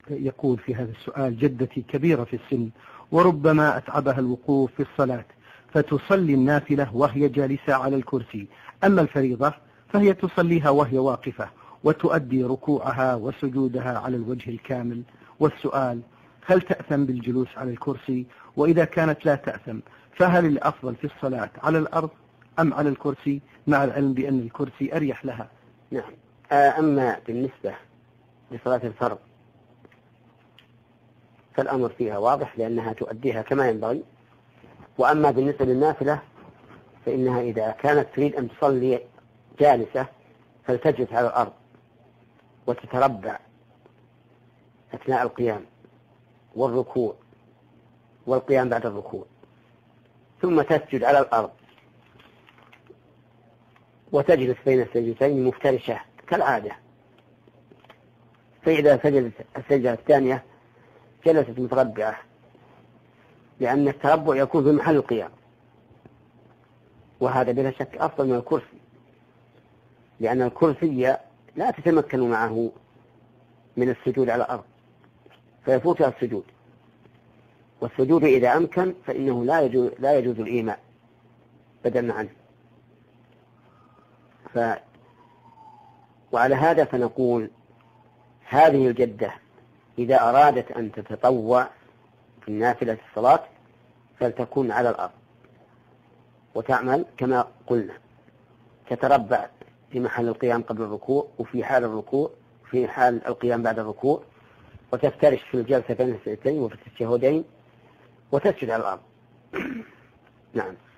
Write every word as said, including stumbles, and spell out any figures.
يقول في هذا السؤال: جدتي كبيرة في السن وربما أتعبها الوقوف في الصلاة، فتصلي النافلة وهي جالسة على الكرسي، أما الفريضة فهي تصليها وهي واقفة وتؤدي ركوعها وسجودها على الوجه الكامل. والسؤال: هل تأثم بالجلوس على الكرسي؟ وإذا كانت لا تأثم فهل الأفضل في الصلاة على الأرض أم على الكرسي، مع العلم بأن الكرسي أريح لها؟ نعم. أما بالنسبة لصلاة الفرض فالأمر فيها واضح لأنها تؤديها كما ينبغي. وأما بالنسبة للنافلة فإنها إذا كانت تريد أن تصلي جالسة فلتجلس على الأرض وتتربع أثناء القيام والركوع والقيام بعد الركوع، ثم تسجد على الأرض وتجلس بين السجدتين مفترشة كالعادة. فإذا سجدت السجدة الثانية جلست متربعة، لأن التربع يكون في محل القيام، وهذا بلا شك أفضل من الكرسي، لأن الكرسي لا تتمكن معه من السجود على الأرض فيفوتها السجود، والسجود إذا أمكن فإنه لا يجوز, لا يجوز الإيماء بدلا عنه. ف... وعلى هذا فنقول هذه الجدة إذا أرادت أن تتطوع في النافلة الصلاة فلتكون على الأرض وتعمل كما قلنا، تتربع في محل القيام قبل الركوع وفي حال الركوع وفي حال القيام بعد الركوع، وتفترش في الجلسة بين السجدتين وفي التشهدين وتسجد على الأرض. نعم.